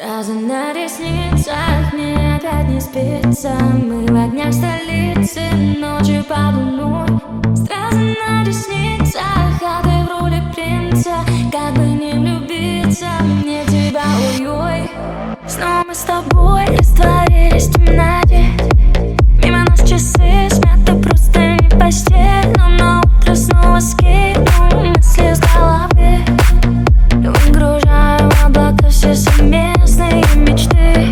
Стразы на ресницах, мне опять не спится. Мы в огнях столицы, ночью под луной. Стразы на ресницах, а ты в роли принца. Как бы не влюбиться, мне тебя, ой-ой. Снова мы с тобой растворились в темноте. Мимо нас часы, смяты просто не в постель. Но на утро снова скину мысли с головы. Выгружаю в облака все совместные мечты.